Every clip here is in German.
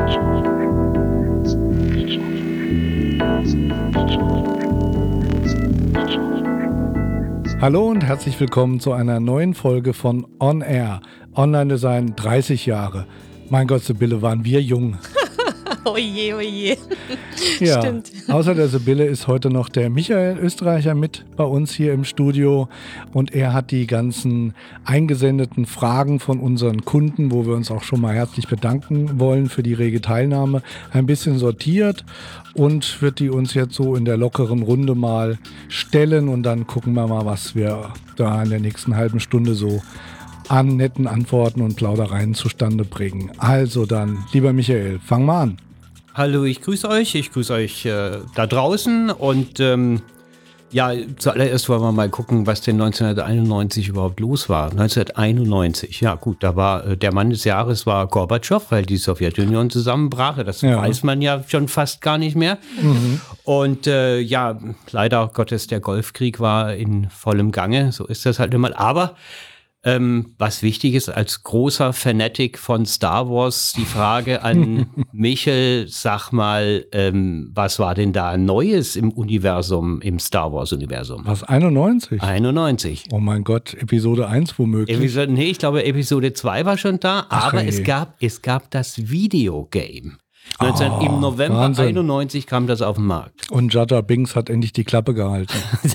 Hallo und herzlich willkommen zu einer neuen Folge von On Air. Online-Design 30 Jahre. Mein Gott, Sibylle, waren wir jung. Oje, oje. Ja, Stimmt. Außer der Sibylle ist heute noch der Michael Österreicher mit bei uns hier im Studio und er hat die ganzen eingesendeten Fragen von unseren Kunden, wo wir uns auch schon mal herzlich bedanken wollen für die rege Teilnahme, ein bisschen sortiert und wird die uns jetzt so in der lockeren Runde mal stellen und dann gucken wir mal, was wir da in der nächsten halben Stunde so an netten Antworten und Plaudereien zustande bringen. Also dann, lieber Michael, fang mal an. Hallo, ich grüße euch da draußen und zuallererst wollen wir mal gucken, was denn 1991 überhaupt los war. 1991, ja gut, da war der Mann des Jahres war Gorbatschow, weil die Sowjetunion zusammenbrach. Das weiß man ja schon fast gar nicht mehr. Mhm. Und leider Gottes, der Golfkrieg war in vollem Gange, so ist das halt immer. Aber was wichtig ist, als großer Fanatic von Star Wars, die Frage an Michel, sag mal, was war denn da Neues im Universum, im Star Wars Universum? Was, 91? 91. Oh mein Gott, Episode 1 womöglich. Ich glaube Episode 2 war schon da, aber es gab das Videogame. Im November Wahnsinn. 91 kam das auf den Markt. Und Jar Jar Binks hat endlich die Klappe gehalten.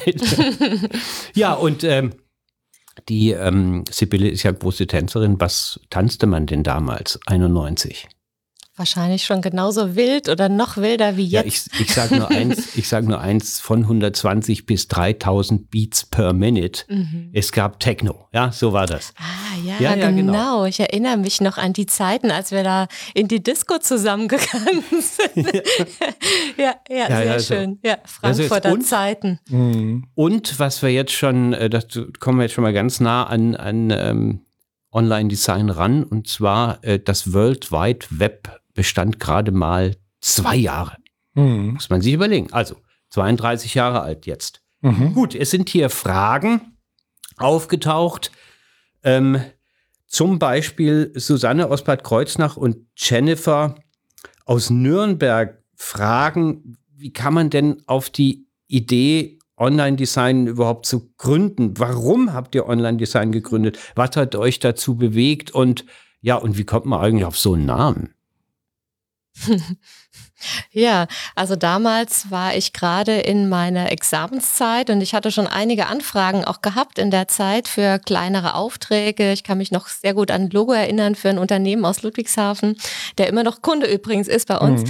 Ja, und die Sibylle ist ja große Tänzerin. Was tanzte man denn damals, 91? Wahrscheinlich schon genauso wild oder noch wilder wie jetzt. Ja, ich sag nur eins von 120 bis 3000 Beats per Minute. Mhm. Es gab Techno, ja, so war das. Ja, genau. Ich erinnere mich noch an die Zeiten, als wir da in die Disco zusammengegangen sind. Sehr schön. Ja, Frankfurter Zeiten. Und was wir jetzt schon, das kommen wir jetzt schon mal ganz nah an Online-Design ran, und zwar das World Wide Web bestand gerade mal 2 Jahre. Mhm. Muss man sich überlegen. Also 32 Jahre alt jetzt. Mhm. Gut, es sind hier Fragen aufgetaucht. Zum Beispiel Susanne aus Bad Kreuznach und Jennifer aus Nürnberg fragen, wie kann man denn auf die Idee Online-Design überhaupt zu gründen? Warum habt ihr Online-Design gegründet? Was hat euch dazu bewegt? Und wie kommt man eigentlich auf so einen Namen? Ja, also damals war ich gerade in meiner Examenszeit und ich hatte schon einige Anfragen auch gehabt in der Zeit für kleinere Aufträge. Ich kann mich noch sehr gut an ein Logo erinnern für ein Unternehmen aus Ludwigshafen, der immer noch Kunde übrigens ist bei uns.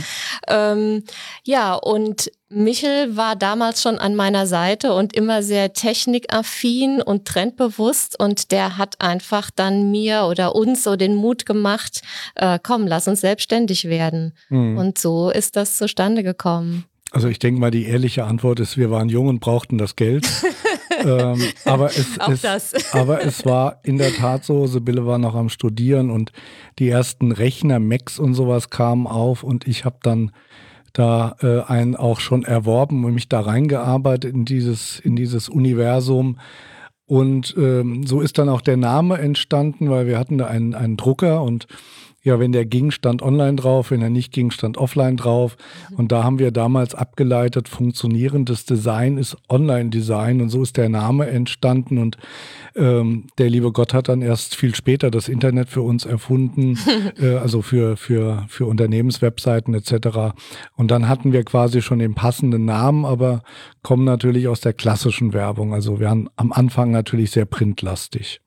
Und Michel war damals schon an meiner Seite und immer sehr technikaffin und trendbewusst und der hat einfach dann mir oder uns so den Mut gemacht, komm, lass uns selbstständig werden. Und so ist das zustande gekommen. Also ich denke mal, die ehrliche Antwort ist, wir waren jung und brauchten das Geld. Aber es war in der Tat so, Sibylle war noch am Studieren und die ersten Rechner, Macs und sowas kamen auf und ich habe dann da einen auch schon erworben und mich da reingearbeitet in dieses Universum. Und so ist dann auch der Name entstanden, weil wir hatten da einen Drucker und ja, wenn der ging, stand online drauf, wenn er nicht ging, stand offline drauf. Und da haben wir damals abgeleitet, funktionierendes Design ist Online-Design und so ist der Name entstanden. Und der liebe Gott hat dann erst viel später das Internet für uns erfunden, also für Unternehmenswebseiten etc. Und dann hatten wir quasi schon den passenden Namen, aber kommen natürlich aus der klassischen Werbung. Also wir waren am Anfang natürlich sehr printlastig.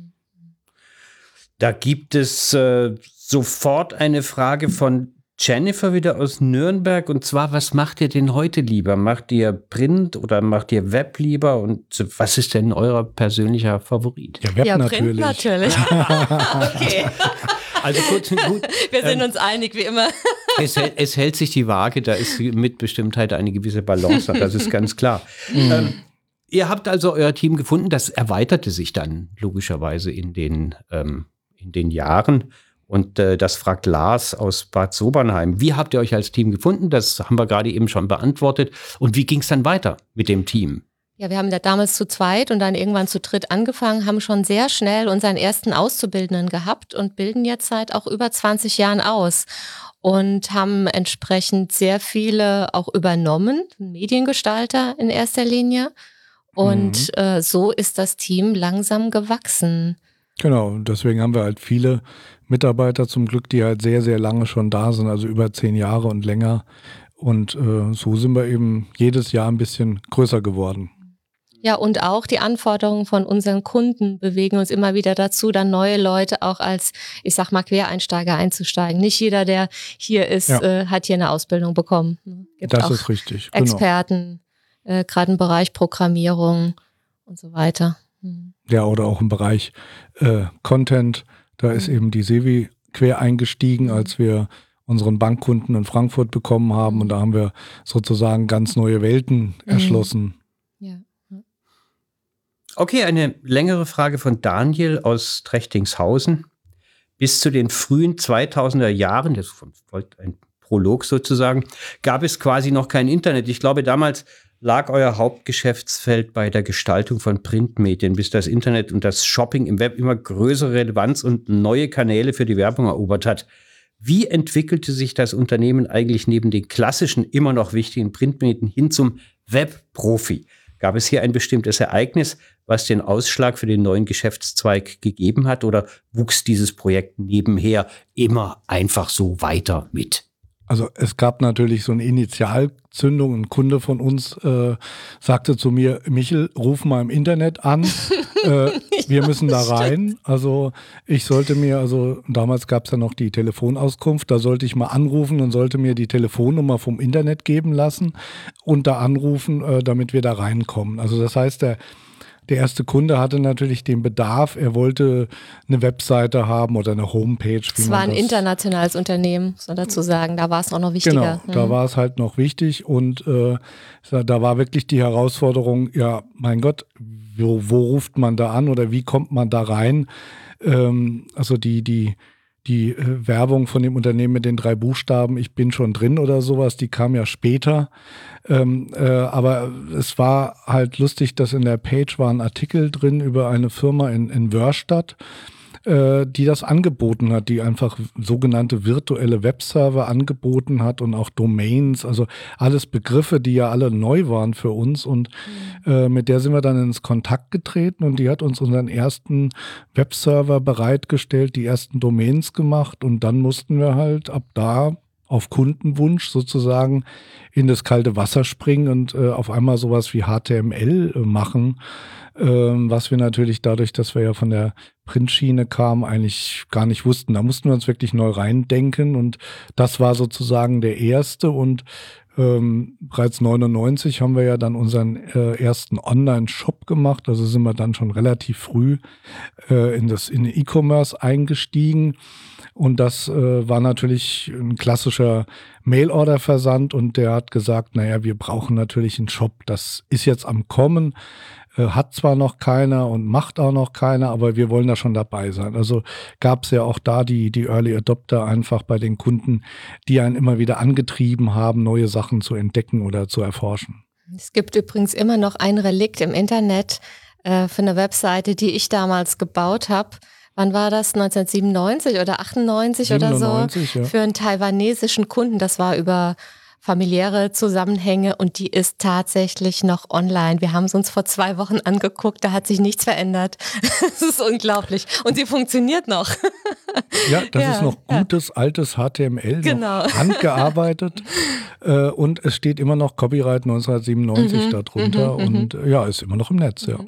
Da gibt es sofort eine Frage von Jennifer wieder aus Nürnberg. Und zwar, was macht ihr denn heute lieber? Macht ihr Print oder macht ihr Web lieber? Und was ist denn euer persönlicher Favorit? Ja, Web Print natürlich. Okay. Also gut. Wir sind uns einig, wie immer. Es hält sich die Waage, da ist mit Bestimmtheit eine gewisse Balance, das ist ganz klar. Ihr habt also euer Team gefunden, das erweiterte sich dann logischerweise in den Jahren. Und das fragt Lars aus Bad Sobernheim. Wie habt ihr euch als Team gefunden? Das haben wir gerade eben schon beantwortet. Und wie ging es dann weiter mit dem Team? Ja, wir haben da damals zu zweit und dann irgendwann zu dritt angefangen, haben schon sehr schnell unseren ersten Auszubildenden gehabt und bilden jetzt seit auch über 20 Jahren aus. und haben entsprechend sehr viele auch übernommen, Mediengestalter in erster Linie. Und so ist das Team langsam gewachsen. Genau, deswegen haben wir halt viele Mitarbeiter zum Glück, die halt sehr, sehr lange schon da sind, also über 10 Jahre und länger. Und so sind wir eben jedes Jahr ein bisschen größer geworden. Ja, und auch die Anforderungen von unseren Kunden bewegen uns immer wieder dazu, dann neue Leute auch als, ich sag mal, Quereinsteiger einzusteigen. Nicht jeder, der hier ist, hat hier eine Ausbildung bekommen. Gibt das auch ist richtig. Experten, gerade im Bereich Programmierung und so weiter. Ja, oder auch im Bereich Content. Da ist eben die Sevi quer eingestiegen, als wir unseren Bankkunden in Frankfurt bekommen haben. Und da haben wir sozusagen ganz neue Welten erschlossen. Ja. Okay, eine längere Frage von Daniel aus Trechtingshausen. Bis zu den frühen 2000er Jahren, das folgt ein Prolog sozusagen, gab es quasi noch kein Internet. Ich glaube, damals lag euer Hauptgeschäftsfeld bei der Gestaltung von Printmedien, bis das Internet und das Shopping im Web immer größere Relevanz und neue Kanäle für die Werbung erobert hat. Wie entwickelte sich das Unternehmen eigentlich neben den klassischen, immer noch wichtigen Printmedien hin zum Webprofi? Gab es hier ein bestimmtes Ereignis, was den Ausschlag für den neuen Geschäftszweig gegeben hat, oder wuchs dieses Projekt nebenher immer einfach so weiter mit? Also es gab natürlich so eine Initialzündung. Ein Kunde von uns sagte zu mir, Michel, ruf mal im Internet an, wir müssen da rein. Also ich sollte mir, also damals gab es ja noch die Telefonauskunft, da sollte ich mal anrufen und sollte mir die Telefonnummer vom Internet geben lassen und da anrufen, damit wir da reinkommen. Also das heißt, der erste Kunde hatte natürlich den Bedarf, er wollte eine Webseite haben oder eine Homepage. Es war ein internationales Unternehmen, muss man dazu sagen, da war es auch noch wichtiger. Genau, da war es halt noch wichtig und da war wirklich die Herausforderung, ja, mein Gott, wo ruft man da an oder wie kommt man da rein? Also die Werbung von dem Unternehmen mit den 3 Buchstaben, ich bin schon drin oder sowas, die kam ja später. Aber es war halt lustig, dass in der Page war ein Artikel drin über eine Firma in Wörstadt, die das angeboten hat, die einfach sogenannte virtuelle Webserver angeboten hat und auch Domains, also alles Begriffe, die ja alle neu waren für uns und mit der sind wir dann ins Kontakt getreten und die hat uns unseren ersten Webserver bereitgestellt, die ersten Domains gemacht und dann mussten wir halt ab da auf Kundenwunsch sozusagen in das kalte Wasser springen und auf einmal sowas wie HTML machen, was wir natürlich dadurch, dass wir ja von der Printschiene kamen, eigentlich gar nicht wussten. Da mussten wir uns wirklich neu reindenken und das war sozusagen der erste und bereits 99 haben wir ja dann unseren ersten Online-Shop gemacht, also sind wir dann schon relativ früh in den E-Commerce eingestiegen. Und das war natürlich ein klassischer Mail-Order-Versand und der hat gesagt, naja, wir brauchen natürlich einen Shop. Das ist jetzt am Kommen, hat zwar noch keiner und macht auch noch keiner, aber wir wollen da schon dabei sein. Also gab es ja auch da die Early Adopter einfach bei den Kunden, die einen immer wieder angetrieben haben, neue Sachen zu entdecken oder zu erforschen. Es gibt übrigens immer noch ein Relikt im Internet für eine Webseite, die ich damals gebaut habe. Wann war das? 1997 oder 98 97, oder so? Ja. Für einen taiwanesischen Kunden. Das war über familiäre Zusammenhänge und die ist tatsächlich noch online. Wir haben es uns vor 2 Wochen angeguckt, da hat sich nichts verändert. Das ist unglaublich. Und sie funktioniert noch. Ja, das ist noch gutes, altes HTML, genau. Noch handgearbeitet. Und es steht immer noch Copyright 1997 darunter und ja, ist immer noch im Netz, ja.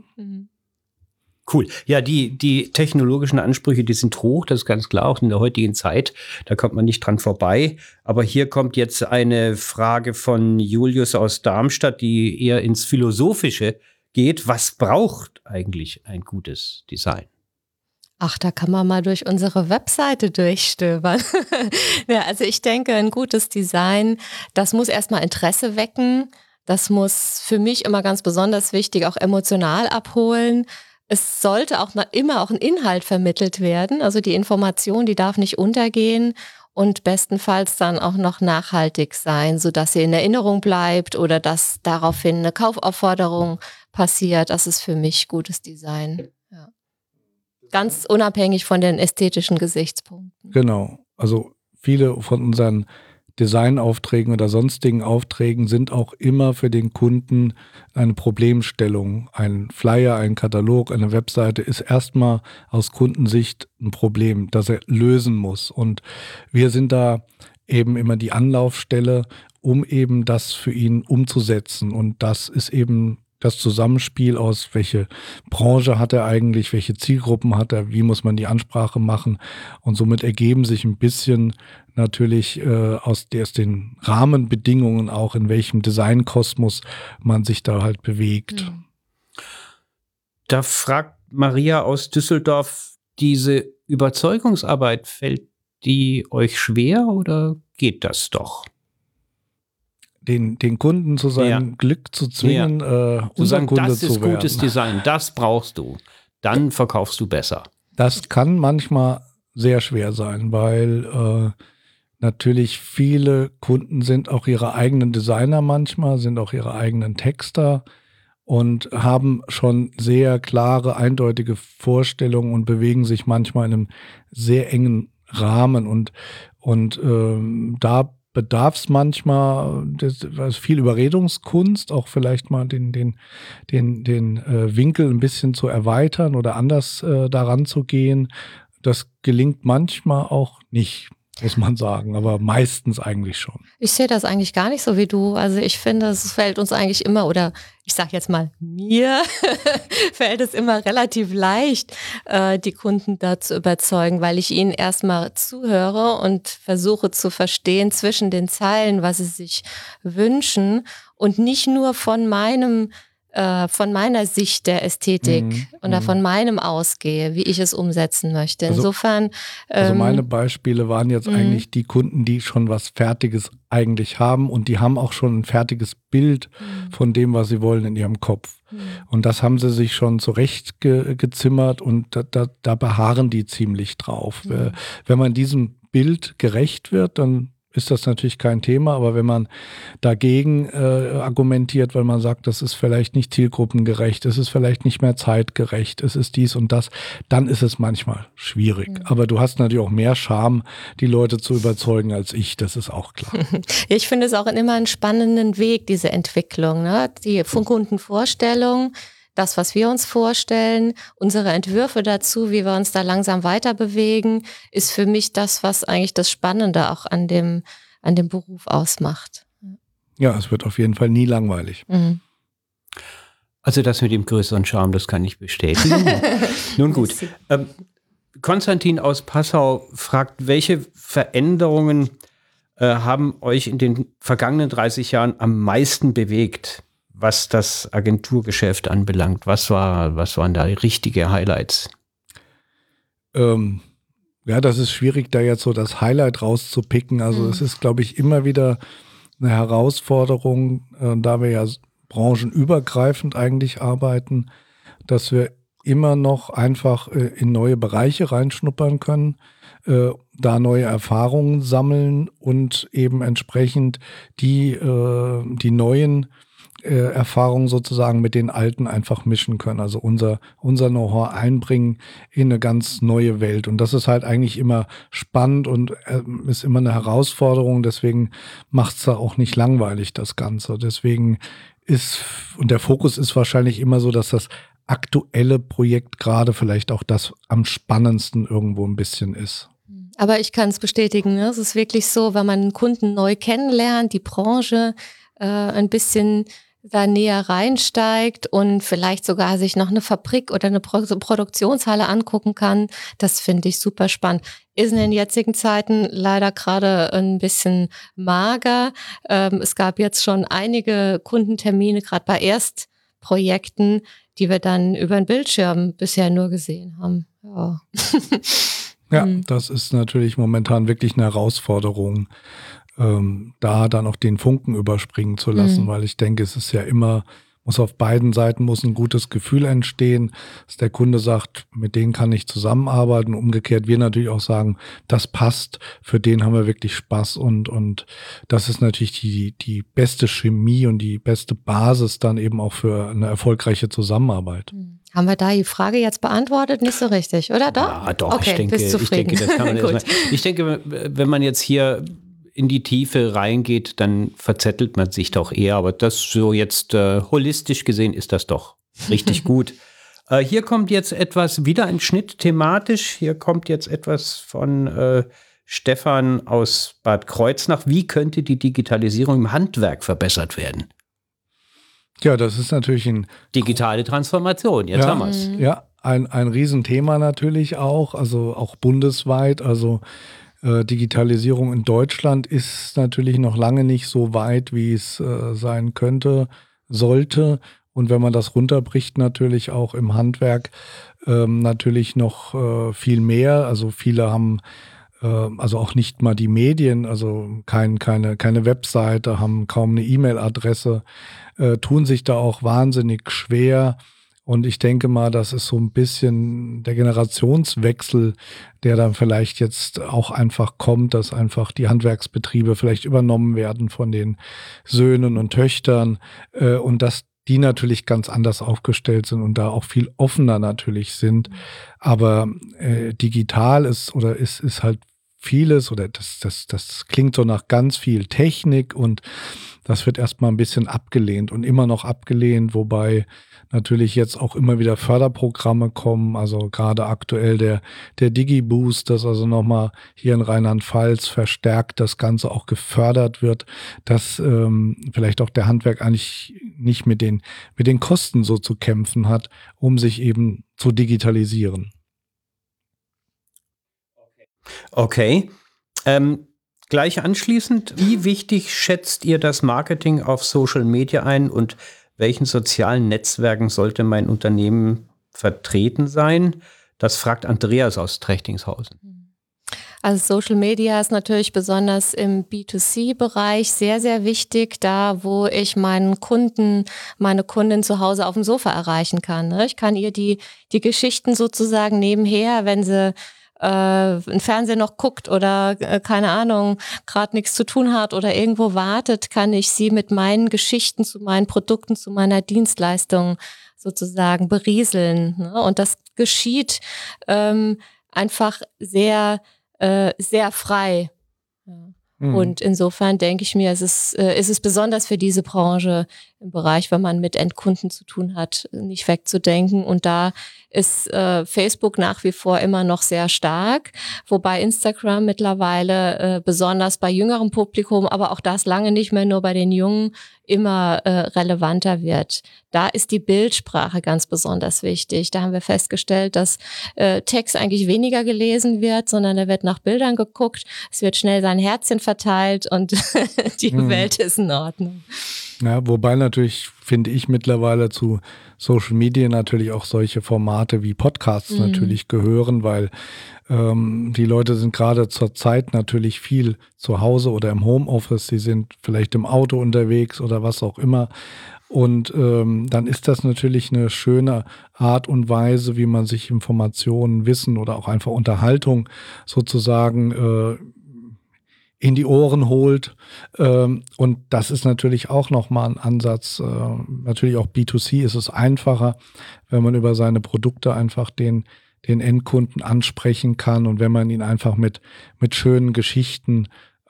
Cool. Ja, die technologischen Ansprüche, die sind hoch, das ist ganz klar, auch in der heutigen Zeit. Da kommt man nicht dran vorbei. Aber hier kommt jetzt eine Frage von Julius aus Darmstadt, die eher ins Philosophische geht. Was braucht eigentlich ein gutes Design? Ach, da kann man mal durch unsere Webseite durchstöbern. Ja, also ich denke, ein gutes Design, das muss erstmal Interesse wecken. Das muss für mich immer ganz besonders wichtig auch emotional abholen. Es sollte auch immer auch ein Inhalt vermittelt werden. Also die Information, die darf nicht untergehen und bestenfalls dann auch noch nachhaltig sein, sodass sie in Erinnerung bleibt oder dass daraufhin eine Kaufaufforderung passiert. Das ist für mich gutes Design. Ja. Ganz unabhängig von den ästhetischen Gesichtspunkten. Genau. Also viele von unseren Designaufträgen oder sonstigen Aufträgen sind auch immer für den Kunden eine Problemstellung. Ein Flyer, ein Katalog, eine Webseite ist erstmal aus Kundensicht ein Problem, das er lösen muss. Und wir sind da eben immer die Anlaufstelle, um eben das für ihn umzusetzen. Und das ist eben das Zusammenspiel aus, welche Branche hat er eigentlich, welche Zielgruppen hat er, wie muss man die Ansprache machen. Und somit ergeben sich ein bisschen natürlich aus den Rahmenbedingungen auch, in welchem Designkosmos man sich da halt bewegt. Da fragt Maria aus Düsseldorf, diese Überzeugungsarbeit, fällt die euch schwer oder geht das doch? Den Kunden zu seinem Glück zu zwingen, unser Kunde zu werden. Das ist gutes Design, das brauchst du. Dann verkaufst du besser. Das kann manchmal sehr schwer sein, weil natürlich viele Kunden sind auch ihre eigenen Designer manchmal, sind auch ihre eigenen Texter und haben schon sehr klare, eindeutige Vorstellungen und bewegen sich manchmal in einem sehr engen Rahmen. Und da bedarf es manchmal viel Überredungskunst, auch vielleicht mal den Winkel ein bisschen zu erweitern oder anders daran zu gehen. Das gelingt manchmal auch nicht, muss man sagen, aber meistens eigentlich schon. Ich sehe das eigentlich gar nicht so wie du. Also ich finde, es fällt uns eigentlich immer, oder ich sage jetzt mal mir, fällt es immer relativ leicht, die Kunden da zu überzeugen, weil ich ihnen erstmal zuhöre und versuche zu verstehen zwischen den Zeilen, was sie sich wünschen und nicht nur von meiner Sicht der Ästhetik oder von meinem ausgehe, wie ich es umsetzen möchte. Insofern. Also meine Beispiele waren jetzt eigentlich die Kunden, die schon was Fertiges eigentlich haben und die haben auch schon ein fertiges Bild von dem, was sie wollen in ihrem Kopf. Und das haben sie sich schon zurecht gezimmert und da beharren die ziemlich drauf. Wenn man diesem Bild gerecht wird, dann ist das natürlich kein Thema, aber wenn man dagegen argumentiert, weil man sagt, das ist vielleicht nicht zielgruppengerecht, es ist vielleicht nicht mehr zeitgerecht, es ist dies und das, dann ist es manchmal schwierig. Aber du hast natürlich auch mehr Charme, die Leute zu überzeugen als ich, das ist auch klar. Ich finde es auch immer einen spannenden Weg, diese Entwicklung, ne? Die von Kundenvorstellung, das, was wir uns vorstellen, unsere Entwürfe dazu, wie wir uns da langsam weiter bewegen, ist für mich das, was eigentlich das Spannende auch an dem Beruf ausmacht. Ja, es wird auf jeden Fall nie langweilig. Also das mit dem größeren Charme, das kann ich bestätigen. Nun gut. Konstantin aus Passau fragt, welche Veränderungen haben euch in den vergangenen 30 Jahren am meisten bewegt, was das Agenturgeschäft anbelangt? Was waren da richtige Highlights? Ja, das ist schwierig, da jetzt so das Highlight rauszupicken. Also es ist, glaube ich, immer wieder eine Herausforderung, da wir ja branchenübergreifend eigentlich arbeiten, dass wir immer noch einfach in neue Bereiche reinschnuppern können, da neue Erfahrungen sammeln und eben entsprechend die neuen Erfahrungen sozusagen mit den alten einfach mischen können. Also unser Know-how einbringen in eine ganz neue Welt. Und das ist halt eigentlich immer spannend und ist immer eine Herausforderung. Deswegen macht es da auch nicht langweilig, das Ganze. Deswegen und der Fokus ist wahrscheinlich immer so, dass das aktuelle Projekt gerade vielleicht auch das am spannendsten irgendwo ein bisschen ist. Aber ich kann es bestätigen, ne? Es ist wirklich so, wenn man einen Kunden neu kennenlernt, die Branche ein bisschen da näher reinsteigt und vielleicht sogar sich noch eine Fabrik oder eine Produktionshalle angucken kann, das finde ich super spannend. Ist in den jetzigen Zeiten leider gerade ein bisschen mager. Es gab jetzt schon einige Kundentermine, gerade bei Erstprojekten, die wir dann über den Bildschirm bisher nur gesehen haben. Ja. Ja, das ist natürlich momentan wirklich eine Herausforderung, da dann auch den Funken überspringen zu lassen, weil ich denke, es ist ja immer muss auf beiden Seiten ein gutes Gefühl entstehen, dass der Kunde sagt, mit denen kann ich zusammenarbeiten. Umgekehrt wir natürlich auch sagen, das passt, für den haben wir wirklich Spaß und das ist natürlich die beste Chemie und die beste Basis dann eben auch für eine erfolgreiche Zusammenarbeit. Haben wir da die Frage jetzt beantwortet? Nicht so richtig, oder doch? Ja, doch. Okay, ich denke, das kann man erstmal. Ich denke, wenn man jetzt hier in die Tiefe reingeht, dann verzettelt man sich doch eher. Aber das so jetzt holistisch gesehen ist das doch richtig gut. Hier kommt jetzt wieder ein Schnitt thematisch. Hier kommt jetzt etwas von Stefan aus Bad Kreuznach. Wie könnte die Digitalisierung im Handwerk verbessert werden? Ja, das ist natürlich digitale Transformation, jetzt haben wir es. Ja, ein Riesenthema natürlich auch, also auch bundesweit. Also Digitalisierung in Deutschland ist natürlich noch lange nicht so weit, wie es sein sollte. Und wenn man das runterbricht, natürlich auch im Handwerk natürlich noch viel mehr. Also viele haben also auch nicht mal die Medien, also keine Webseite, haben kaum eine E-Mail-Adresse, tun sich da auch wahnsinnig schwer. Und ich denke mal, das ist so ein bisschen der Generationswechsel, der dann vielleicht jetzt auch einfach kommt, dass einfach die Handwerksbetriebe vielleicht übernommen werden von den Söhnen und Töchtern und dass die natürlich ganz anders aufgestellt sind und da auch viel offener natürlich sind. Aber digital ist halt vieles oder das klingt so nach ganz viel Technik und das wird erstmal ein bisschen abgelehnt und immer noch abgelehnt, wobei natürlich jetzt auch immer wieder Förderprogramme kommen, also gerade aktuell der Digi-Boost, das also nochmal hier in Rheinland-Pfalz verstärkt das Ganze auch gefördert wird, dass vielleicht auch der Handwerk eigentlich nicht mit den Kosten so zu kämpfen hat, um sich eben zu digitalisieren. Okay. Gleich anschließend, wie wichtig schätzt ihr das Marketing auf Social Media ein und welchen sozialen Netzwerken sollte mein Unternehmen vertreten sein? Das fragt Andreas aus Trechtingshausen. Also Social Media ist natürlich besonders im B2C-Bereich sehr, sehr wichtig, da wo ich meine Kundin zu Hause auf dem Sofa erreichen kann. Ne? Ich kann ihr die Geschichten sozusagen nebenher, wenn sie ein Fernseher noch guckt oder keine Ahnung, gerade nichts zu tun hat oder irgendwo wartet, kann ich sie mit meinen Geschichten zu meinen Produkten, zu meiner Dienstleistung sozusagen berieseln. Ne? Und das geschieht einfach sehr, sehr frei. Ja. Und insofern denke ich mir, ist es besonders für diese Branche im Bereich, wenn man mit Endkunden zu tun hat, nicht wegzudenken. Und da ist Facebook nach wie vor immer noch sehr stark, wobei Instagram mittlerweile besonders bei jüngerem Publikum, aber auch das lange nicht mehr nur bei den Jungen, immer relevanter wird. Da ist die Bildsprache ganz besonders wichtig. Da haben wir festgestellt, dass Text eigentlich weniger gelesen wird, sondern da wird nach Bildern geguckt, es wird schnell sein Herzchen verteilt und die Welt ist in Ordnung. Ja, wobei natürlich, finde ich, mittlerweile zu Social Media natürlich auch solche Formate wie Podcasts natürlich gehören, weil die Leute sind gerade zur Zeit natürlich viel zu Hause oder im Homeoffice, sie sind vielleicht im Auto unterwegs oder was auch immer. Und dann ist das natürlich eine schöne Art und Weise, wie man sich Informationen, Wissen oder auch einfach Unterhaltung sozusagen in die Ohren holt. Und das ist natürlich auch nochmal ein Ansatz. Natürlich auch B2C ist es einfacher, wenn man über seine Produkte einfach den Endkunden ansprechen kann und wenn man ihn einfach mit schönen Geschichten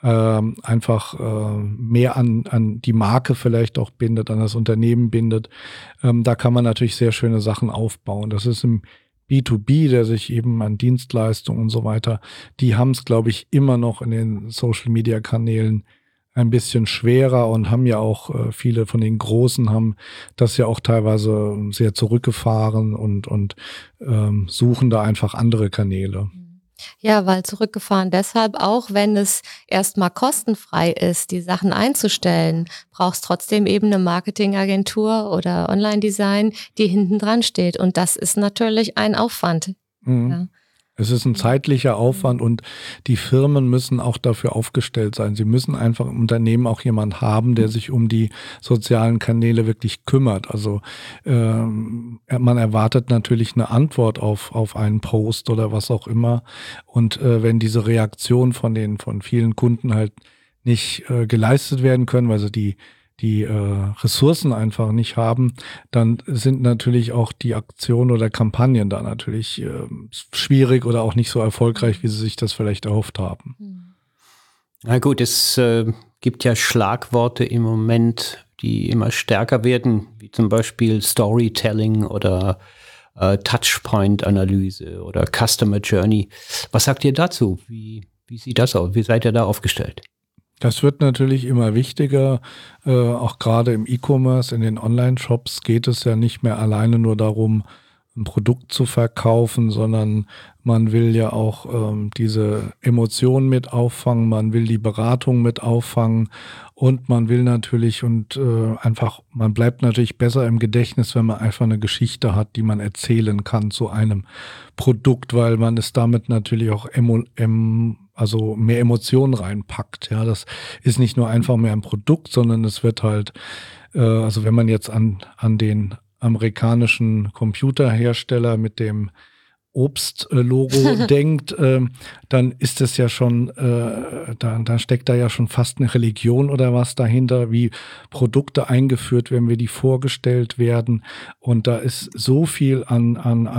einfach mehr an die Marke vielleicht auch bindet, an das Unternehmen bindet. Da kann man natürlich sehr schöne Sachen aufbauen. Das ist im B2B, der sich eben an Dienstleistungen und so weiter, die haben es, glaube ich, immer noch in den Social-Media-Kanälen ein bisschen schwerer und haben ja auch, viele von den Großen haben das ja auch teilweise sehr zurückgefahren und suchen da einfach andere Kanäle. Ja, weil zurückgefahren deshalb auch, wenn es erstmal kostenfrei ist, die Sachen einzustellen, brauchst trotzdem eben eine Marketingagentur oder Online-Design, die hinten dran steht. Und das ist natürlich ein Aufwand. Ja. Es ist ein zeitlicher Aufwand und die Firmen müssen auch dafür aufgestellt sein. Sie müssen einfach im Unternehmen auch jemand haben, der sich um die sozialen Kanäle wirklich kümmert. Also man erwartet natürlich eine Antwort auf einen Post oder was auch immer. Und wenn diese Reaktion von vielen Kunden halt nicht geleistet werden können, weil sie die Ressourcen einfach nicht haben, dann sind natürlich auch die Aktionen oder Kampagnen da natürlich schwierig oder auch nicht so erfolgreich, wie sie sich das vielleicht erhofft haben. Na gut, es gibt ja Schlagworte im Moment, die immer stärker werden, wie zum Beispiel Storytelling oder Touchpoint-Analyse oder Customer Journey. Was sagt ihr dazu? Wie sieht das aus? Wie seid ihr da aufgestellt? Das wird natürlich immer wichtiger, auch gerade im E-Commerce, in den Online-Shops geht es ja nicht mehr alleine nur darum, ein Produkt zu verkaufen, sondern man will ja auch diese Emotionen mit auffangen, man will die Beratung mit auffangen und man will natürlich man bleibt natürlich besser im Gedächtnis, wenn man einfach eine Geschichte hat, die man erzählen kann zu einem Produkt, weil man es damit natürlich auch also mehr Emotionen reinpackt. Ja, das ist nicht nur einfach mehr ein Produkt, sondern es wird halt, also wenn man jetzt an den amerikanischen Computerhersteller mit dem Obst-Logo denkt, dann ist es ja schon, dann steckt da ja schon fast eine Religion oder was dahinter, wie Produkte eingeführt werden, wie die vorgestellt werden. Und da ist so viel an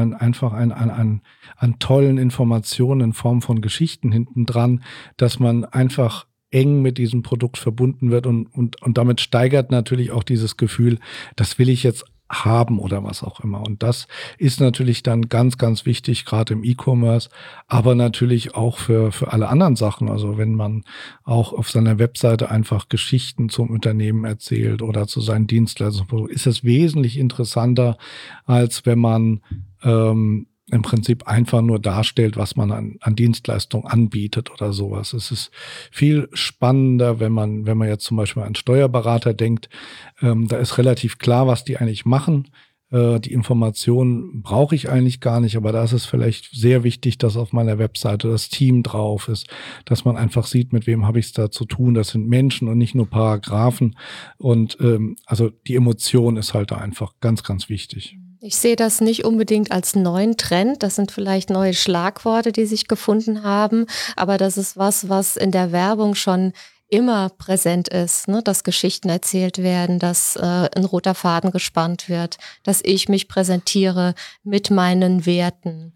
tollen Informationen in Form von Geschichten hinten dran, dass man einfach eng mit diesem Produkt verbunden wird und damit steigert natürlich auch dieses Gefühl, das will ich jetzt haben oder was auch immer. Und das ist natürlich dann ganz, ganz wichtig, gerade im E-Commerce, aber natürlich auch für alle anderen Sachen. Also wenn man auch auf seiner Webseite einfach Geschichten zum Unternehmen erzählt oder zu seinen Dienstleistungen, ist es wesentlich interessanter, als wenn man im Prinzip einfach nur darstellt, was man an Dienstleistungen anbietet oder sowas. Es ist viel spannender, wenn man jetzt zum Beispiel an Steuerberater denkt, da ist relativ klar, was die eigentlich machen. Die Informationen brauche ich eigentlich gar nicht, aber da ist es vielleicht sehr wichtig, dass auf meiner Webseite das Team drauf ist, dass man einfach sieht, mit wem habe ich es da zu tun. Das sind Menschen und nicht nur Paragraphen. Und also die Emotion ist halt da einfach ganz, ganz wichtig. Ich sehe das nicht unbedingt als neuen Trend. Das sind vielleicht neue Schlagworte, die sich gefunden haben. Aber das ist was in der Werbung schon immer präsent ist, ne? Dass Geschichten erzählt werden, dass ein roter Faden gespannt wird, dass ich mich präsentiere mit meinen Werten.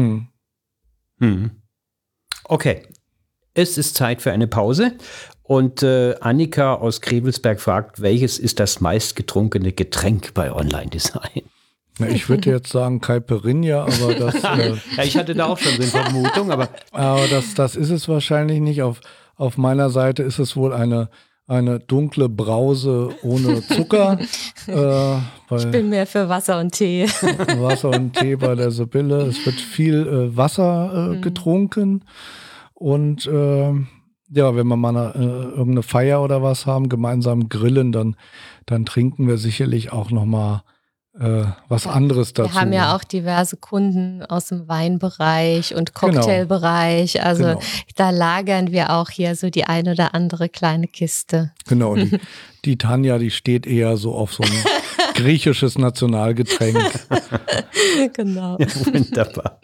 Okay, es ist Zeit für eine Pause. Und Annika aus Krebelsberg fragt, welches ist das meistgetrunkene Getränk bei Online-Design? Na, ich würde jetzt sagen Caipirinha, aber das... ja, ich hatte da auch schon so eine Vermutung, aber das ist es wahrscheinlich nicht. Auf meiner Seite ist es wohl eine dunkle Brause ohne Zucker. Ich bin mehr für Wasser und Tee. Wasser und Tee bei der Sibylle. Es wird viel Wasser getrunken und ja, wenn wir mal irgendeine Feier oder was haben, gemeinsam grillen, dann trinken wir sicherlich auch noch mal was anderes dazu. Wir haben ja auch diverse Kunden aus dem Weinbereich und Cocktailbereich. Also da lagern wir auch hier so die ein oder andere kleine Kiste. Genau, die Tanja, die steht eher so auf so ein griechisches Nationalgetränk. Genau. Ja, wunderbar.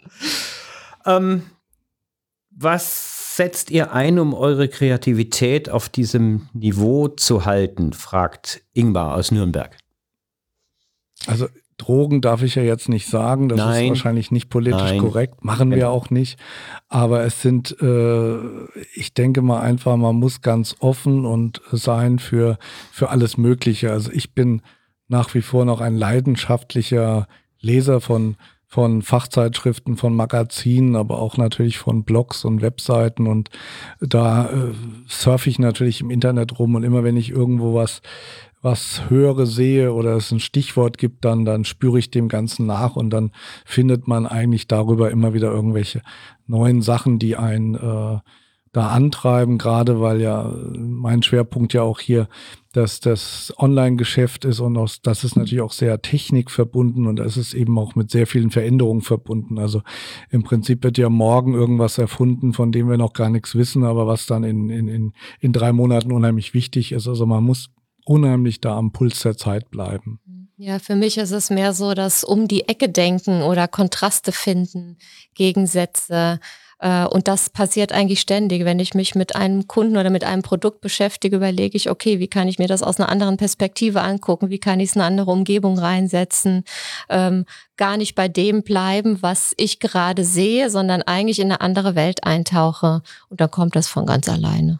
Was setzt ihr ein, um eure Kreativität auf diesem Niveau zu halten, fragt Ingmar aus Nürnberg. Also Drogen darf ich ja jetzt nicht sagen, das ist wahrscheinlich nicht politisch korrekt, machen wir auch nicht. Aber es sind, ich denke mal einfach, man muss ganz offen und sein für alles Mögliche. Also ich bin nach wie vor noch ein leidenschaftlicher Leser von Fachzeitschriften, von Magazinen, aber auch natürlich von Blogs und Webseiten und da surfe ich natürlich im Internet rum und immer wenn ich irgendwo was höre, sehe oder es ein Stichwort gibt, dann spüre ich dem Ganzen nach und dann findet man eigentlich darüber immer wieder irgendwelche neuen Sachen, die einen da antreiben, gerade weil ja mein Schwerpunkt ja auch hier das Online-Geschäft ist und das ist natürlich auch sehr technikverbunden und es ist eben auch mit sehr vielen Veränderungen verbunden. Also im Prinzip wird ja morgen irgendwas erfunden, von dem wir noch gar nichts wissen, aber was dann in 3 Monaten unheimlich wichtig ist. Also man muss unheimlich da am Puls der Zeit bleiben. Ja, für mich ist es mehr so, dass um die Ecke denken oder Kontraste finden, Gegensätze. Und das passiert eigentlich ständig. Wenn ich mich mit einem Kunden oder mit einem Produkt beschäftige, überlege ich, okay, wie kann ich mir das aus einer anderen Perspektive angucken? Wie kann ich es in eine andere Umgebung reinsetzen? Gar nicht bei dem bleiben, was ich gerade sehe, sondern eigentlich in eine andere Welt eintauche. Und dann kommt das von ganz alleine.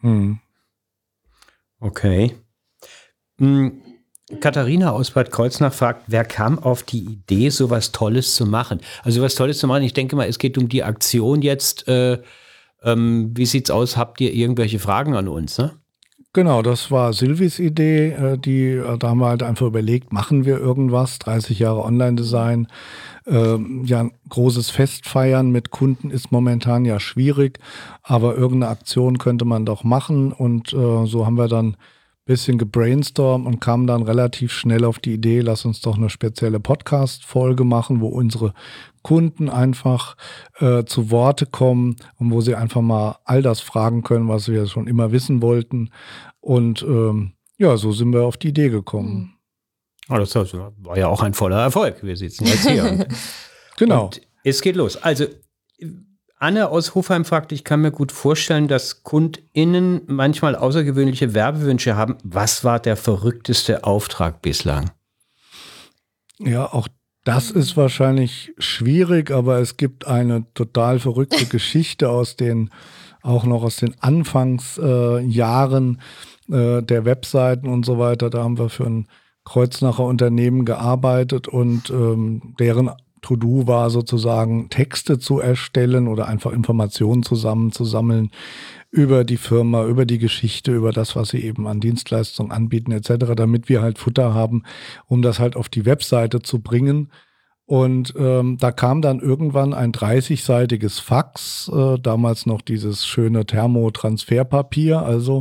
Okay. Katharina aus Bad Kreuznach fragt, wer kam auf die Idee, sowas Tolles zu machen? Also sowas Tolles zu machen, ich denke mal, es geht um die Aktion jetzt. Wie sieht's aus? Habt ihr irgendwelche Fragen an uns? Ne? Genau, das war Sylvies Idee. Da haben wir halt einfach überlegt, machen wir irgendwas? 30 Jahre Online-Design. Ja, ein großes Fest feiern mit Kunden ist momentan ja schwierig, aber irgendeine Aktion könnte man doch machen. Und so haben wir dann bisschen gebrainstormt und kamen dann relativ schnell auf die Idee, lass uns doch eine spezielle Podcast-Folge machen, wo unsere Kunden einfach zu Worte kommen und wo sie einfach mal all das fragen können, was wir schon immer wissen wollten. Und ja, so sind wir auf die Idee gekommen. Oh, das war ja auch ein voller Erfolg. Wir sitzen jetzt hier. Genau. Und es geht los. Also Anne aus Hofheim fragt, ich kann mir gut vorstellen, dass KundInnen manchmal außergewöhnliche Werbewünsche haben. Was war der verrückteste Auftrag bislang? Ja, auch das ist wahrscheinlich schwierig, aber es gibt eine total verrückte Geschichte aus den Anfangsjahren der Webseiten und so weiter. Da haben wir für ein Kreuznacher Unternehmen gearbeitet und deren To-Do war sozusagen Texte zu erstellen oder einfach Informationen zusammenzusammeln über die Firma, über die Geschichte, über das, was sie eben an Dienstleistungen anbieten etc., damit wir halt Futter haben, um das halt auf die Webseite zu bringen. Und da kam dann irgendwann ein 30-seitiges Fax, damals noch dieses schöne Thermotransferpapier, also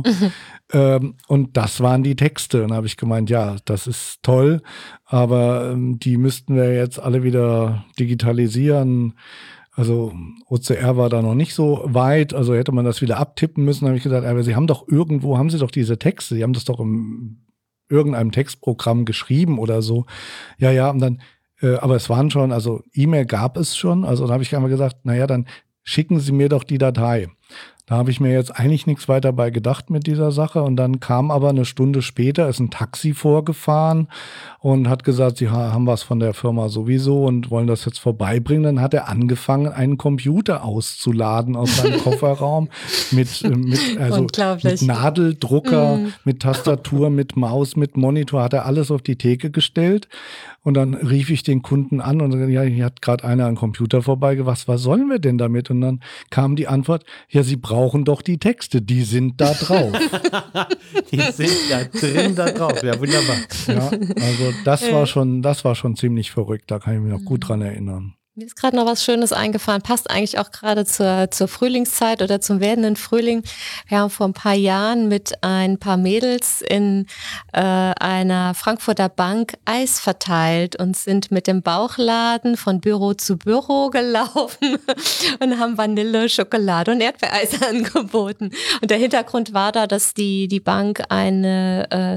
und das waren die Texte. Und da habe ich gemeint, ja, das ist toll, aber die müssten wir jetzt alle wieder digitalisieren. Also OCR war da noch nicht so weit, also hätte man das wieder abtippen müssen. Da habe ich gesagt, aber Sie haben doch diese Texte, Sie haben das doch in irgendeinem Textprogramm geschrieben oder so. Ja, und dann aber es waren schon, also E-Mail gab es schon, also da habe ich einmal gesagt, naja, dann schicken Sie mir doch die Datei. Da habe ich mir jetzt eigentlich nichts weiter bei gedacht mit dieser Sache und dann kam aber eine Stunde später, ist ein Taxi vorgefahren und hat gesagt, sie haben was von der Firma sowieso und wollen das jetzt vorbeibringen. Dann hat er angefangen, einen Computer auszuladen aus seinem Kofferraum mit Nadeldrucker, mit Tastatur, mit Maus, mit Monitor, hat er alles auf die Theke gestellt. Und dann rief ich den Kunden an und ja, hier hat gerade einer einen Computer vorbeigebracht. Was sollen wir denn damit? Und dann kam die Antwort, ja, Sie brauchen doch die Texte, die sind da drauf. Die sind da drin da drauf, ja, wunderbar. Ja, also das war schon ziemlich verrückt, da kann ich mich noch gut dran erinnern. Mir ist gerade noch was Schönes eingefallen, passt eigentlich auch gerade zur Frühlingszeit oder zum werdenden Frühling. Wir haben vor ein paar Jahren mit ein paar Mädels in einer Frankfurter Bank Eis verteilt und sind mit dem Bauchladen von Büro zu Büro gelaufen und haben Vanille, Schokolade und Erdbeereis angeboten. Und der Hintergrund war da, dass die Bank einen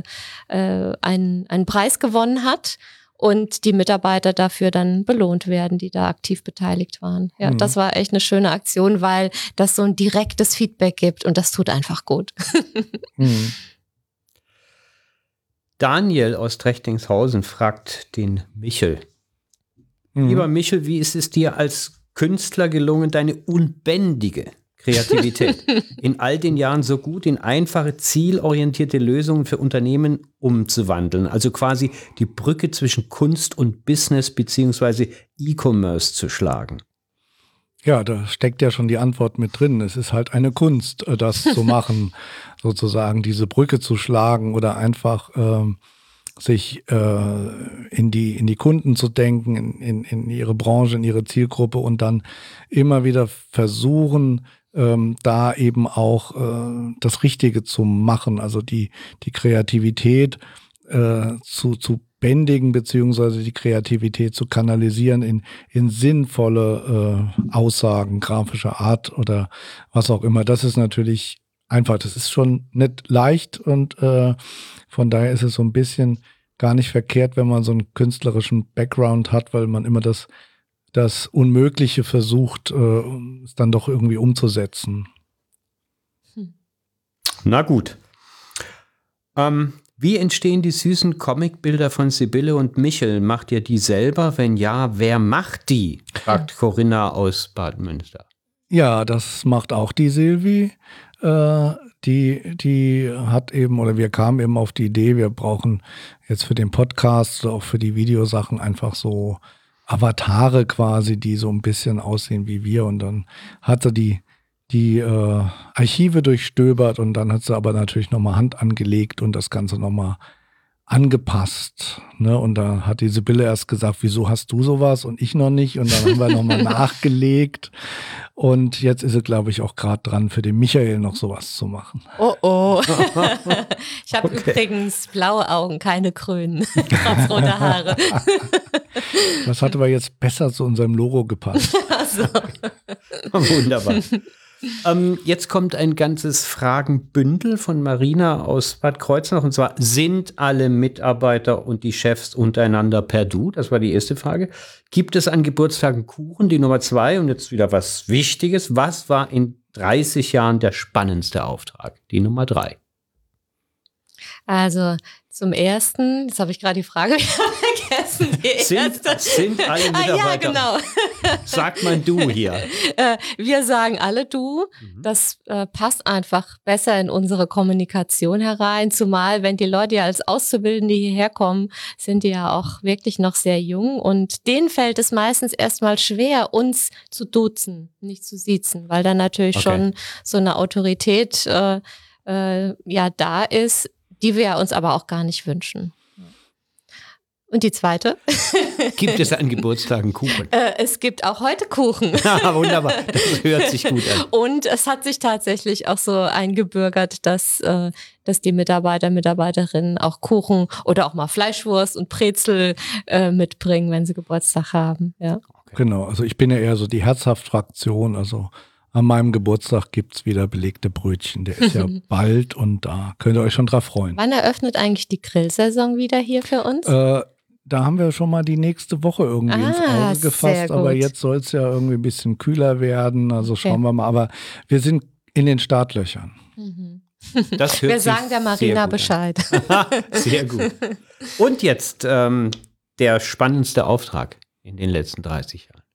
Preis gewonnen hat. Und die Mitarbeiter dafür dann belohnt werden, die da aktiv beteiligt waren. Ja, das war echt eine schöne Aktion, weil das so ein direktes Feedback gibt und das tut einfach gut. Daniel aus Trechtingshausen fragt den Michel. Lieber Michel, wie ist es dir als Künstler gelungen, deine unbändige Kreativität in all den Jahren so gut in einfache, zielorientierte Lösungen für Unternehmen umzuwandeln? Also quasi die Brücke zwischen Kunst und Business beziehungsweise E-Commerce zu schlagen. Ja, da steckt ja schon die Antwort mit drin. Es ist halt eine Kunst, das zu machen, sozusagen diese Brücke zu schlagen oder einfach sich in die Kunden zu denken, in ihre Branche, in ihre Zielgruppe und dann immer wieder versuchen, da eben auch das Richtige zu machen, also die Kreativität zu bändigen, beziehungsweise die Kreativität zu kanalisieren in sinnvolle Aussagen grafischer Art oder was auch immer. Das ist natürlich einfach, das ist schon nicht leicht und von daher ist es so ein bisschen gar nicht verkehrt, wenn man so einen künstlerischen Background hat, weil man immer das Unmögliche versucht, es dann doch irgendwie umzusetzen. Na gut. Wie entstehen die süßen Comicbilder von Sibylle und Michel? Macht ihr die selber? Wenn ja, wer macht die? Fragt Corinna aus Bad Münster. Ja, das macht auch die Silvi. Die hat eben, oder wir kamen eben auf die Idee, wir brauchen jetzt für den Podcast oder auch für die Videosachen einfach so Avatare quasi, die so ein bisschen aussehen wie wir. Und dann hat sie die Archive durchstöbert und dann hat sie aber natürlich nochmal Hand angelegt und das Ganze nochmal angepasst. Ne? Und da hat die Sibylle erst gesagt, wieso hast du sowas und ich noch nicht? Und dann haben wir nochmal nachgelegt. Und jetzt ist sie, glaube ich, auch gerade dran, für den Michael noch sowas zu machen. Oh. Ich habe übrigens blaue Augen, keine grünen, trotz roter Haare. Das hat aber jetzt besser zu unserem Logo gepasst. Also. Wunderbar. Jetzt kommt ein ganzes Fragenbündel von Marina aus Bad Kreuznach, und zwar: Sind alle Mitarbeiter und die Chefs untereinander per Du? Das war die erste Frage. Gibt es an Geburtstagen Kuchen? Die Nummer 2, und jetzt wieder was Wichtiges: Was war in 30 Jahren der spannendste Auftrag? Die Nummer 3. Also zum Ersten, jetzt habe ich gerade die Frage vergessen. Sind alle Mitarbeiter? Ja, genau. Sagt man Du hier? Wir sagen alle Du. Das passt einfach besser in unsere Kommunikation herein. Zumal, wenn die Leute ja als Auszubildende hierher kommen, sind die ja auch wirklich noch sehr jung. Und denen fällt es meistens erstmal schwer, uns zu duzen, nicht zu siezen, weil dann natürlich schon so eine Autorität da ist, die wir uns aber auch gar nicht wünschen. Und die zweite? Gibt es an Geburtstagen Kuchen? Es gibt auch heute Kuchen. Wunderbar, das hört sich gut an. Und es hat sich tatsächlich auch so eingebürgert, dass die Mitarbeiterinnen auch Kuchen oder auch mal Fleischwurst und Brezel mitbringen, wenn sie Geburtstag haben. Ja. Okay. Genau, also ich bin ja eher so die Herzhaft-Fraktion, also an meinem Geburtstag gibt es wieder belegte Brötchen. Der ist ja bald und da könnt ihr euch schon drauf freuen. Wann eröffnet eigentlich die Grillsaison wieder hier für uns? Da haben wir schon mal die nächste Woche irgendwie ins Auge gefasst, aber jetzt soll es ja irgendwie ein bisschen kühler werden, also schauen wir mal. Aber wir sind in den Startlöchern. Das hört wir sagen der Marina Bescheid. Sehr gut. Und jetzt der spannendste Auftrag in den letzten 30 Jahren.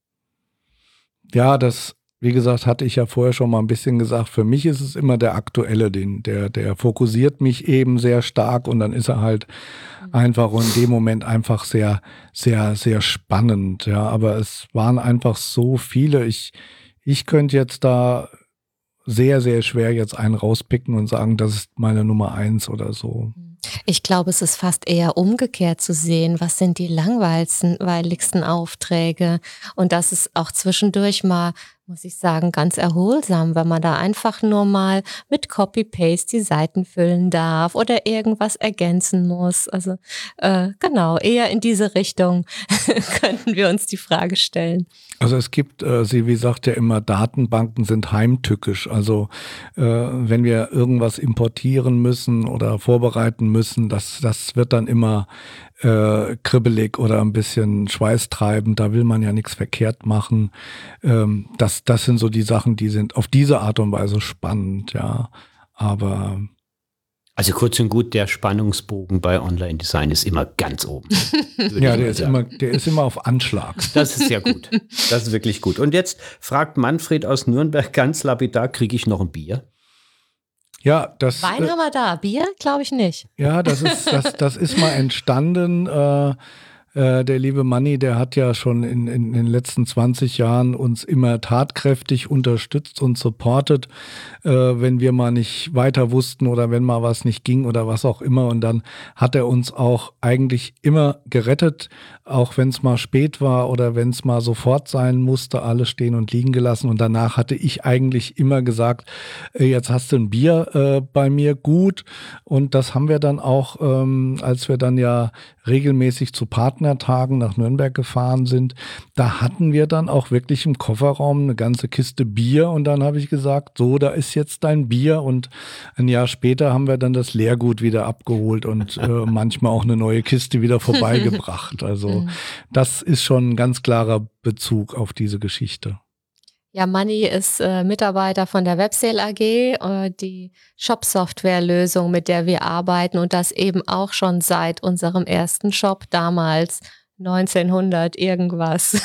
Ja, wie gesagt, hatte ich ja vorher schon mal ein bisschen gesagt, für mich ist es immer der aktuelle, der fokussiert mich eben sehr stark und dann ist er halt einfach in dem Moment einfach sehr, sehr, sehr spannend. Ja, aber es waren einfach so viele. Ich könnte jetzt da sehr, sehr schwer jetzt einen rauspicken und sagen, das ist meine Nummer 1 oder so. Ich glaube, es ist fast eher umgekehrt zu sehen, was sind die langweiligsten Aufträge. Und das ist auch zwischendurch mal, muss ich sagen, ganz erholsam, wenn man da einfach nur mal mit Copy-Paste die Seiten füllen darf oder irgendwas ergänzen muss. Also genau, eher in diese Richtung könnten wir uns die Frage stellen. Also es gibt, Silvi sagt ja immer, Datenbanken sind heimtückisch. Also wenn wir irgendwas importieren müssen oder vorbereiten müssen, das wird dann immer kribbelig oder ein bisschen schweißtreibend. Da will man ja nichts verkehrt machen. Das sind so die Sachen, die sind auf diese Art und Weise spannend, ja. Aber also kurz und gut, der Spannungsbogen bei Online-Design ist immer ganz oben. Ja, der ist immer auf Anschlag. Das ist ja gut. Das ist wirklich gut. Und jetzt fragt Manfred aus Nürnberg ganz lapidar, kriege ich noch ein Bier? Ja, Wein haben wir da, Bier glaube ich nicht. Ja, das ist mal entstanden. Der liebe Manni, der hat ja schon in den letzten 20 Jahren uns immer tatkräftig unterstützt und supportet, wenn wir mal nicht weiter wussten oder wenn mal was nicht ging oder was auch immer. Und dann hat er uns auch eigentlich immer gerettet, auch wenn es mal spät war oder wenn es mal sofort sein musste, alles stehen und liegen gelassen. Und danach hatte ich eigentlich immer gesagt, jetzt hast du ein Bier bei mir, gut. Und das haben wir dann auch, als wir dann ja regelmäßig zu Partnertagen nach Nürnberg gefahren sind, da hatten wir dann auch wirklich im Kofferraum eine ganze Kiste Bier und dann habe ich gesagt, so, da ist jetzt dein Bier und ein Jahr später haben wir dann das Leergut wieder abgeholt und manchmal auch eine neue Kiste wieder vorbeigebracht. Also das ist schon ein ganz klarer Bezug auf diese Geschichte. Ja, Manni ist Mitarbeiter von der Websale AG, die Shop-Software-Lösung, mit der wir arbeiten und das eben auch schon seit unserem ersten Shop damals, 1900 irgendwas.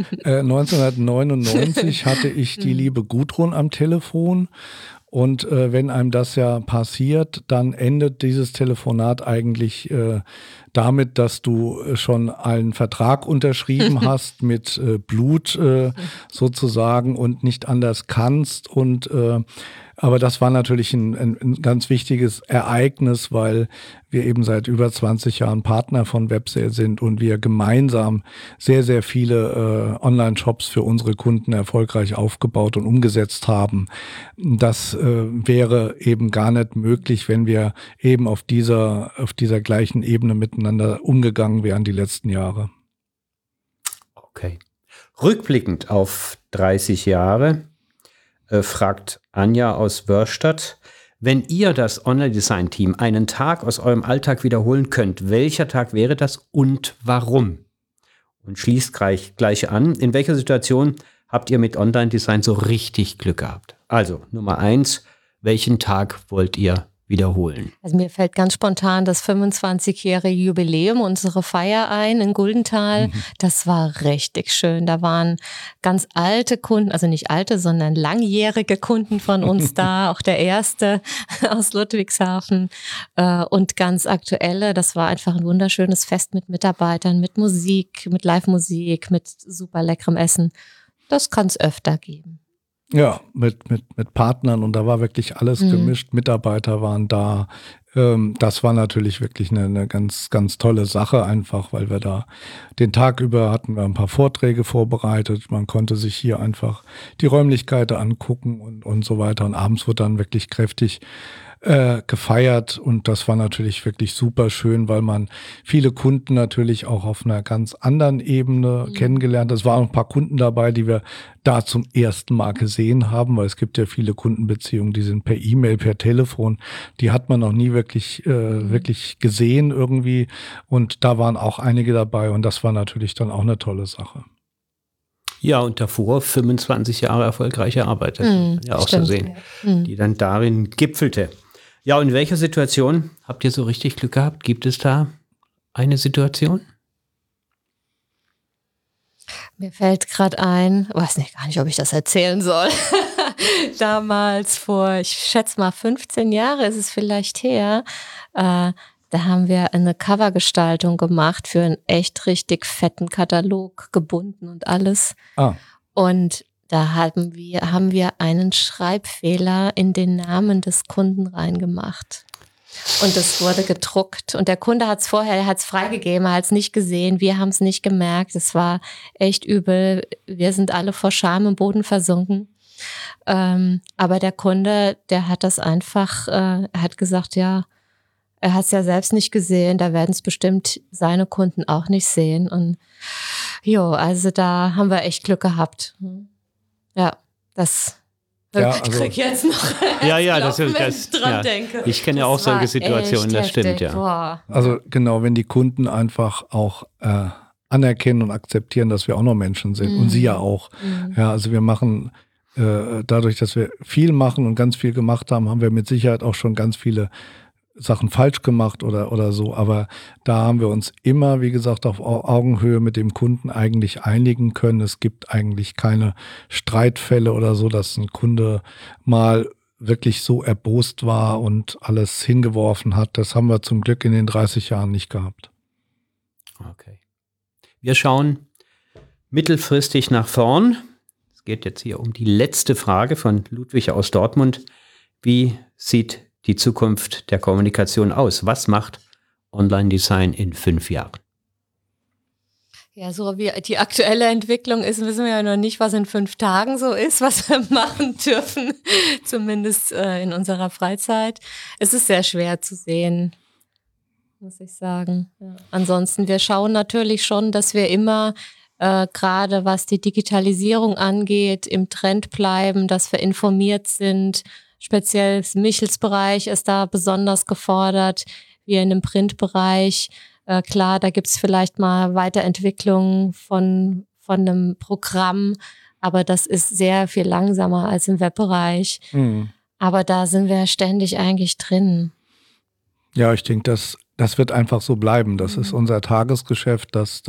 1999 hatte ich die liebe Gudrun am Telefon. Und wenn einem das ja passiert, dann endet dieses Telefonat eigentlich damit, dass du schon einen Vertrag unterschrieben hast mit Blut sozusagen und nicht anders kannst. Und aber das war natürlich ein ganz wichtiges Ereignis, weil wir eben seit über 20 Jahren Partner von Websale sind und wir gemeinsam sehr, sehr viele Online-Shops für unsere Kunden erfolgreich aufgebaut und umgesetzt haben. Das wäre eben gar nicht möglich, wenn wir eben auf dieser gleichen Ebene miteinander umgegangen wären die letzten Jahre. Okay. Rückblickend auf 30 Jahre, fragt Anja aus Wörstadt, wenn ihr das Online-Design-Team einen Tag aus eurem Alltag wiederholen könnt, welcher Tag wäre das und warum? Und schließt gleich an, in welcher Situation habt ihr mit Online-Design so richtig Glück gehabt? Also Nummer 1, welchen Tag wollt ihr wiederholen? Also mir fällt ganz spontan das 25-jährige Jubiläum, unsere Feier ein in Guldenthal. Das war richtig schön. Da waren ganz alte Kunden, also nicht alte, sondern langjährige Kunden von uns da. Auch der erste aus Ludwigshafen und ganz aktuelle. Das war einfach ein wunderschönes Fest mit Mitarbeitern, mit Musik, mit Live-Musik, mit super leckerem Essen. Das kann es öfter geben. Ja, mit Partnern und da war wirklich alles gemischt. Mitarbeiter waren da. Das war natürlich wirklich eine ganz, ganz tolle Sache einfach, weil wir da den Tag über hatten wir ein paar Vorträge vorbereitet. Man konnte sich hier einfach die Räumlichkeiten angucken und so weiter. Und abends wurde dann wirklich kräftig gefeiert und das war natürlich wirklich super schön, weil man viele Kunden natürlich auch auf einer ganz anderen Ebene kennengelernt hat. Es waren ein paar Kunden dabei, die wir da zum ersten Mal gesehen haben, weil es gibt ja viele Kundenbeziehungen, die sind per E-Mail, per Telefon, die hat man noch nie wirklich gesehen irgendwie und da waren auch einige dabei und das war natürlich dann auch eine tolle Sache. Ja, und davor 25 Jahre erfolgreiche Arbeit, das kann man ja auch so sehen, die dann darin gipfelte. Ja, und in welcher Situation habt ihr so richtig Glück gehabt? Gibt es da eine Situation? Mir fällt gerade ein, weiß nicht gar nicht, ob ich das erzählen soll. Damals vor, ich schätze mal 15 Jahre ist es vielleicht her, da haben wir eine Covergestaltung gemacht für einen echt richtig fetten Katalog, gebunden und alles. Und da haben wir einen Schreibfehler in den Namen des Kunden reingemacht. Und das wurde gedruckt. Und der Kunde hat es vorher, er hat es freigegeben, er hat es nicht gesehen. Wir haben es nicht gemerkt. Es war echt übel. Wir sind alle vor Scham im Boden versunken. Aber der Kunde, der hat das einfach, er hat gesagt, ja, er hat es ja selbst nicht gesehen. Da werden es bestimmt seine Kunden auch nicht sehen. Und also da haben wir echt Glück gehabt. Ja, das krieg jetzt noch das dran denke. Ich kenne ja auch solche Situationen, das stimmt, ja. Boah. Also genau, wenn die Kunden einfach auch anerkennen und akzeptieren, dass wir auch noch Menschen sind und sie ja auch. Ja, also wir machen dadurch, dass wir viel machen und ganz viel gemacht haben, haben wir mit Sicherheit auch schon ganz viele Sachen falsch gemacht oder so, aber da haben wir uns immer, wie gesagt, auf Augenhöhe mit dem Kunden eigentlich einigen können. Es gibt eigentlich keine Streitfälle oder so, dass ein Kunde mal wirklich so erbost war und alles hingeworfen hat. Das haben wir zum Glück in den 30 Jahren nicht gehabt. Okay. Wir schauen mittelfristig nach vorn. Es geht jetzt hier um die letzte Frage von Ludwig aus Dortmund. Wie sieht die Zukunft der Kommunikation aus? Was macht Online-Design in 5 Jahren? Ja, so wie die aktuelle Entwicklung ist, wissen wir ja noch nicht, was in 5 Tagen so ist, was wir machen dürfen, zumindest in unserer Freizeit. Es ist sehr schwer zu sehen, muss ich sagen. Ja. Ansonsten, wir schauen natürlich schon, dass wir immer, gerade was die Digitalisierung angeht, im Trend bleiben, dass wir informiert sind. Speziell im Michels-Bereich ist da besonders gefordert, wie in dem Printbereich. Klar, da gibt's vielleicht mal Weiterentwicklungen von einem Programm, aber das ist sehr viel langsamer als im Webbereich. Aber da sind wir ständig eigentlich drin. Ja, ich denke, das wird einfach so bleiben. Das ist unser Tagesgeschäft, dass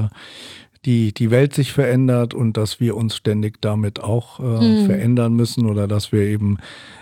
die Welt sich verändert und dass wir uns ständig damit auch verändern müssen oder dass wir eben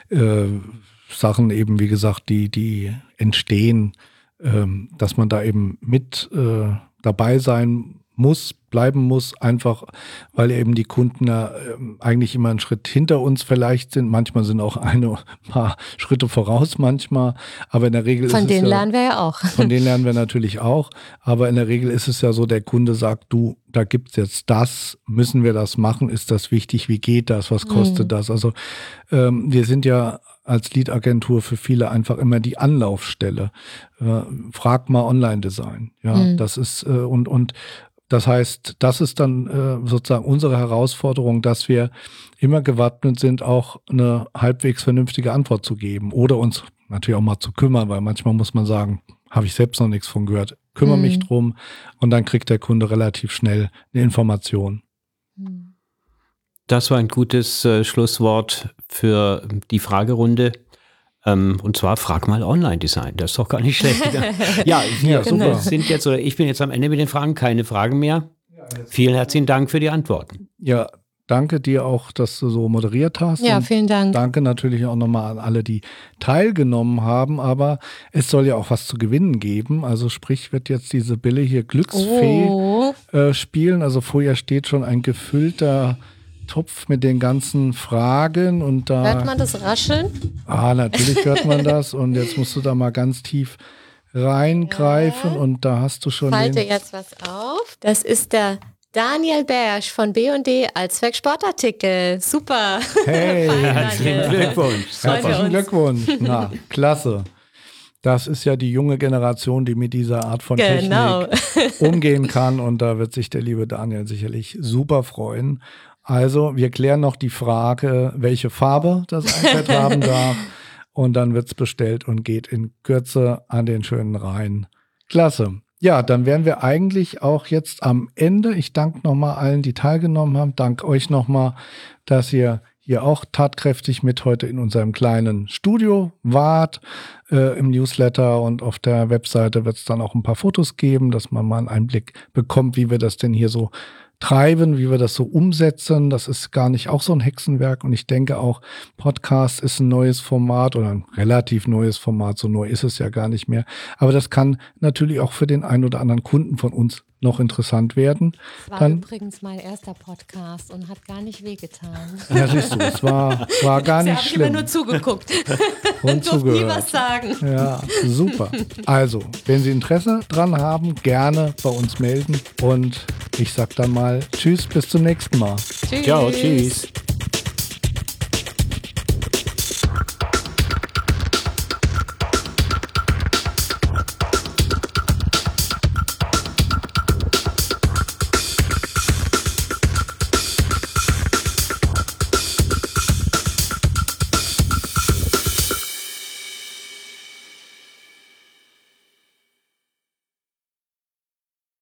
Sachen eben, wie gesagt, die entstehen, dass man da eben mit dabei sein muss, bleiben muss, einfach weil eben die Kunden ja eigentlich immer einen Schritt hinter uns vielleicht sind. Manchmal sind auch ein paar Schritte voraus manchmal, aber in der Regel von denen lernen wir ja auch. Von denen lernen wir natürlich auch, aber in der Regel ist es ja so, der Kunde sagt, du, da gibt's jetzt das, müssen wir das machen, ist das wichtig, wie geht das, was kostet das? Also wir sind ja als Lead-Agentur für viele einfach immer die Anlaufstelle. Frag mal Online-Design. Ja, das ist und das heißt, das ist dann sozusagen unsere Herausforderung, dass wir immer gewappnet sind, auch eine halbwegs vernünftige Antwort zu geben oder uns natürlich auch mal zu kümmern, weil manchmal muss man sagen, habe ich selbst noch nichts von gehört, kümmere mich drum und dann kriegt der Kunde relativ schnell eine Information. Das war ein gutes Schlusswort für die Fragerunde. Und zwar frag mal Online-Design. Das ist doch gar nicht schlecht. Ja, super. Ich bin jetzt am Ende mit den Fragen. Keine Fragen mehr. Vielen herzlichen Dank für die Antworten. Ja, danke dir auch, dass du so moderiert hast. Ja, vielen Dank. Danke natürlich auch nochmal an alle, die teilgenommen haben. Aber es soll ja auch was zu gewinnen geben. Also sprich, wird jetzt diese Sibylle hier Glücksfee spielen. Also vorher steht schon ein gefüllter Topf mit den ganzen Fragen und da... Hört man das Rascheln? Natürlich hört man das und jetzt musst du da mal ganz tief reingreifen und da hast du schon... Halte jetzt was auf. Das ist der Daniel Bersch von B&D Allzweck-Sportartikel. Super. Hey, herzlichen Glückwunsch. Herzlichen Glückwunsch. Na, klasse. Das ist ja die junge Generation, die mit dieser Art von Technik umgehen kann und da wird sich der liebe Daniel sicherlich super freuen. Also, wir klären noch die Frage, welche Farbe das iPad haben darf. Und dann wird's bestellt und geht in Kürze an den schönen Rhein. Klasse. Ja, dann wären wir eigentlich auch jetzt am Ende. Ich danke nochmal allen, die teilgenommen haben. Danke euch nochmal, dass ihr hier auch tatkräftig mit heute in unserem kleinen Studio wart. Im Newsletter und auf der Webseite wird's dann auch ein paar Fotos geben, dass man mal einen Einblick bekommt, wie wir das denn hier so treiben, wie wir das so umsetzen. Das ist gar nicht auch so ein Hexenwerk und ich denke auch, Podcast ist ein neues Format oder ein relativ neues Format, so neu ist es ja gar nicht mehr. Aber das kann natürlich auch für den einen oder anderen Kunden von uns noch interessant werden. Das war übrigens mein erster Podcast und hat gar nicht wehgetan. Ja, siehst du, es war gar nicht schlimm. Ich habe nur zugeguckt und zugehört. Nie was sagen. Ja, super. Also, wenn Sie Interesse dran haben, gerne bei uns melden und ich sag dann mal Tschüss, bis zum nächsten Mal. Tschüss. Ciao, tschüss.